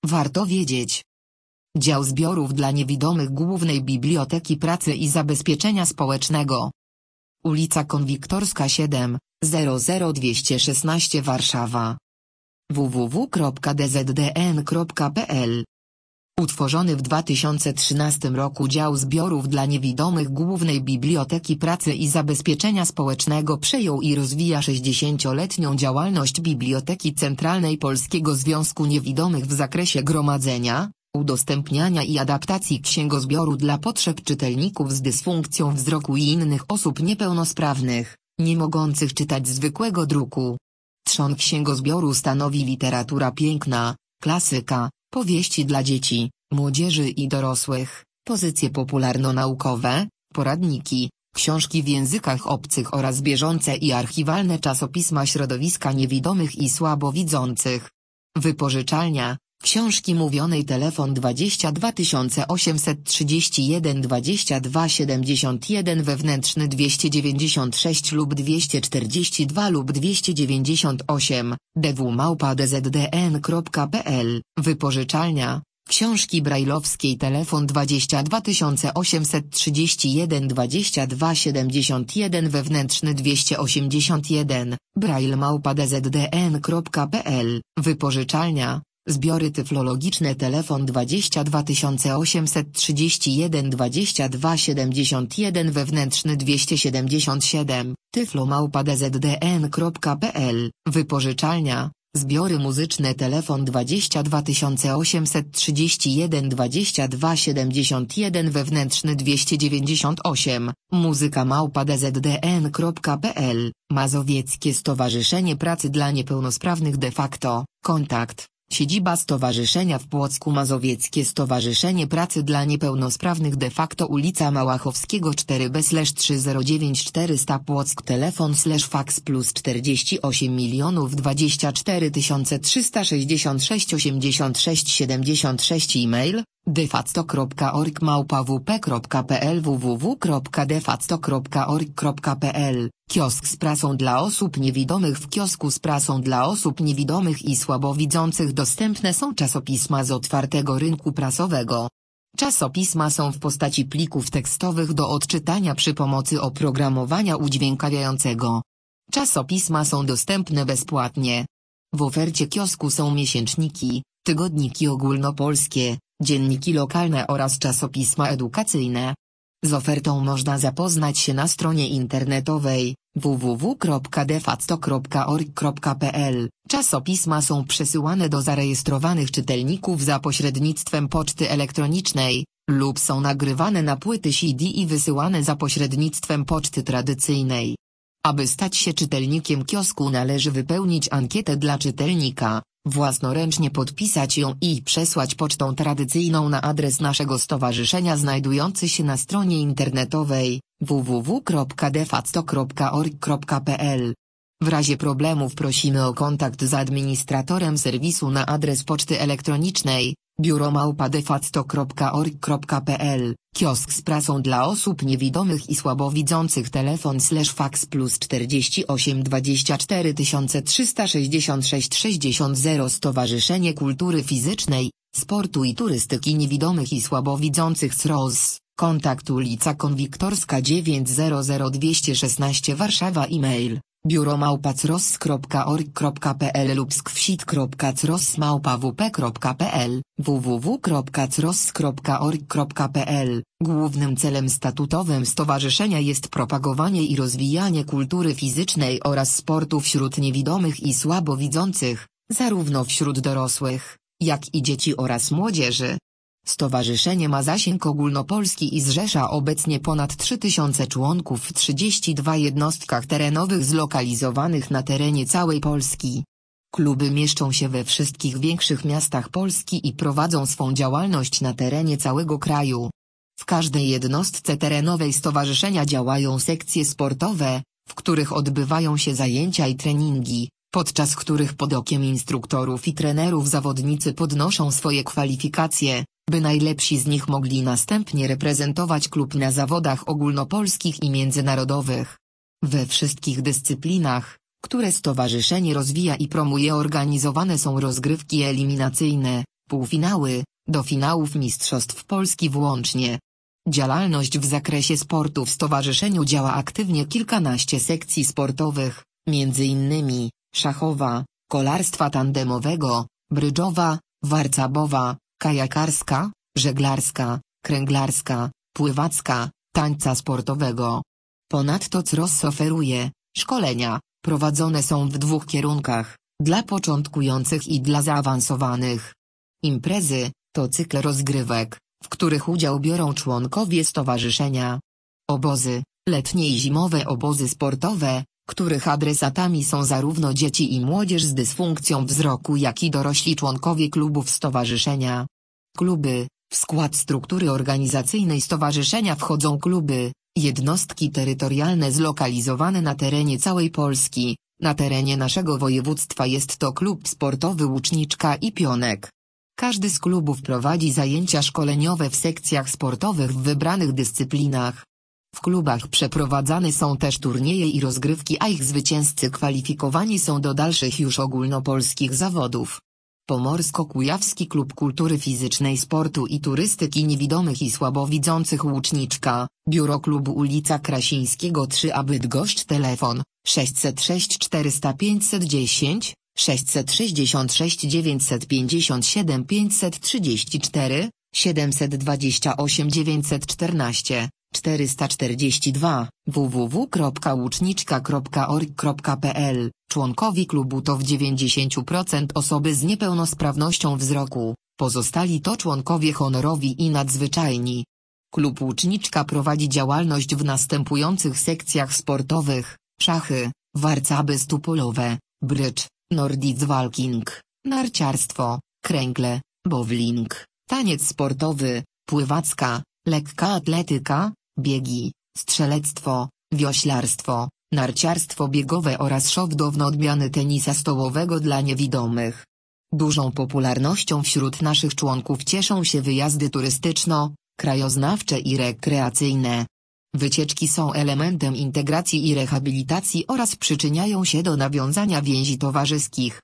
warto wiedzieć. Dział zbiorów dla niewidomych Głównej Biblioteki Pracy i Zabezpieczenia Społecznego. Ulica Konwiktorska 7, 00216 Warszawa. www.dzdn.pl. Utworzony w 2013 roku dział zbiorów dla niewidomych Głównej Biblioteki Pracy i Zabezpieczenia Społecznego przejął i rozwija 60-letnią działalność Biblioteki Centralnej Polskiego Związku Niewidomych w zakresie gromadzenia, udostępniania i adaptacji księgozbioru dla potrzeb czytelników z dysfunkcją wzroku i innych osób niepełnosprawnych, nie mogących czytać zwykłego druku. Trzon księgozbioru stanowi literatura piękna, klasyka, powieści dla dzieci, młodzieży i dorosłych, pozycje popularno-naukowe, poradniki, książki w językach obcych oraz bieżące i archiwalne czasopisma środowiska niewidomych i słabowidzących. Wypożyczalnia, książki mówionej telefon 22 831 22 71 wewnętrzny 296 lub 242 lub 298, dw@dzdn.pl. Wypożyczalnia, książki brajlowskiej telefon 22 831 22 71 wewnętrzny 281, braille@dzdn.pl. Wypożyczalnia, zbiory tyflologiczne telefon 22 831 22 71 wewnętrzny 277, tyflo@dzdn.pl. Wypożyczalnia, zbiory muzyczne telefon 22 831 22 71 wewnętrzny 298, muzyka@dzdn.pl. Mazowieckie Stowarzyszenie Pracy dla Niepełnosprawnych de facto, kontakt. Siedziba Stowarzyszenia w Płocku. Mazowieckie Stowarzyszenie Pracy dla Niepełnosprawnych de facto ulica Małachowskiego 4B/309 400 Płock telefon/fax +48 024 366 86 76 e-mail defacto.org@wp.pl www.defacto.org.pl. Kiosk z prasą dla osób niewidomych. W kiosku z prasą dla osób niewidomych i słabowidzących dostępne są czasopisma z otwartego rynku prasowego. Czasopisma są w postaci plików tekstowych do odczytania przy pomocy oprogramowania udźwiękawiającego. Czasopisma są dostępne bezpłatnie. W ofercie kiosku są miesięczniki, tygodniki ogólnopolskie, dzienniki lokalne oraz czasopisma edukacyjne. Z ofertą można zapoznać się na stronie internetowej www.defacto.org.pl. Czasopisma są przesyłane do zarejestrowanych czytelników za pośrednictwem poczty elektronicznej, lub są nagrywane na płyty CD i wysyłane za pośrednictwem poczty tradycyjnej. Aby stać się czytelnikiem kiosku, należy wypełnić ankietę dla czytelnika, własnoręcznie podpisać ją i przesłać pocztą tradycyjną na adres naszego stowarzyszenia znajdujący się na stronie internetowej www.defacto.org.pl. W razie problemów prosimy o kontakt z administratorem serwisu na adres poczty elektronicznej biuro@defacto.org.pl. Kiosk z prasą dla osób niewidomych i słabowidzących telefon/fax +48 24 366 60 Stowarzyszenie Kultury Fizycznej, Sportu i Turystyki Niewidomych i Słabowidzących CROS. Kontakt ulica Konwiktorska 9 00216 Warszawa. E-mail biuro@cros.org.pl lub skwsit.cros@wp.pl. www.cros.org.pl. Głównym celem statutowym stowarzyszenia jest propagowanie i rozwijanie kultury fizycznej oraz sportu wśród niewidomych i słabowidzących, zarówno wśród dorosłych, jak i dzieci oraz młodzieży. Stowarzyszenie ma zasięg ogólnopolski i zrzesza obecnie ponad 3000 członków w 32 jednostkach terenowych zlokalizowanych na terenie całej Polski. Kluby mieszczą się we wszystkich większych miastach Polski i prowadzą swą działalność na terenie całego kraju. W każdej jednostce terenowej stowarzyszenia działają sekcje sportowe, w których odbywają się zajęcia i treningi, podczas których pod okiem instruktorów i trenerów zawodnicy podnoszą swoje kwalifikacje, by najlepsi z nich mogli następnie reprezentować klub na zawodach ogólnopolskich i międzynarodowych. We wszystkich dyscyplinach, które stowarzyszenie rozwija i promuje, organizowane są rozgrywki eliminacyjne, półfinały, do finałów Mistrzostw Polski włącznie. Działalność w zakresie sportu w stowarzyszeniu działa aktywnie kilkanaście sekcji sportowych, m.in. szachowa, kolarstwa tandemowego, brydżowa, warcabowa, kajakarska, żeglarska, kręglarska, pływacka, tańca sportowego. Ponadto CROSS oferuje szkolenia, prowadzone są w 2 kierunkach, dla początkujących i dla zaawansowanych. Imprezy to cykl rozgrywek, w których udział biorą członkowie stowarzyszenia. Obozy, letnie i zimowe obozy sportowe, których adresatami są zarówno dzieci i młodzież z dysfunkcją wzroku, jak i dorośli członkowie klubów stowarzyszenia. Kluby. W skład struktury organizacyjnej stowarzyszenia wchodzą kluby, jednostki terytorialne zlokalizowane na terenie całej Polski. Na terenie naszego województwa jest to klub sportowy Łuczniczka i Pionek. Każdy z klubów prowadzi zajęcia szkoleniowe w sekcjach sportowych w wybranych dyscyplinach. W klubach przeprowadzane są też turnieje i rozgrywki, a ich zwycięzcy kwalifikowani są do dalszych już ogólnopolskich zawodów. Pomorsko-Kujawski Klub Kultury Fizycznej, Sportu i Turystyki Niewidomych i Słabowidzących Łuczniczka, Biuro Klubu ulica Krasińskiego 3A Bydgoszcz. Telefon 606 400 510, 666 957 534, 728 914, 442, www.łuczniczka.org.pl. Członkowie klubu to w 90% osoby z niepełnosprawnością wzroku, pozostali to członkowie honorowi i nadzwyczajni. Klub Łuczniczka prowadzi działalność w następujących sekcjach sportowych: szachy, warcaby stupolowe, brydż, nordic walking, narciarstwo, kręgle, bowling, taniec sportowy, pływacka, lekka atletyka, biegi, strzelectwo, wioślarstwo, narciarstwo biegowe oraz szowdowne odmiany tenisa stołowego dla niewidomych. Dużą popularnością wśród naszych członków cieszą się wyjazdy turystyczno-krajoznawcze i rekreacyjne. Wycieczki są elementem integracji i rehabilitacji oraz przyczyniają się do nawiązania więzi towarzyskich,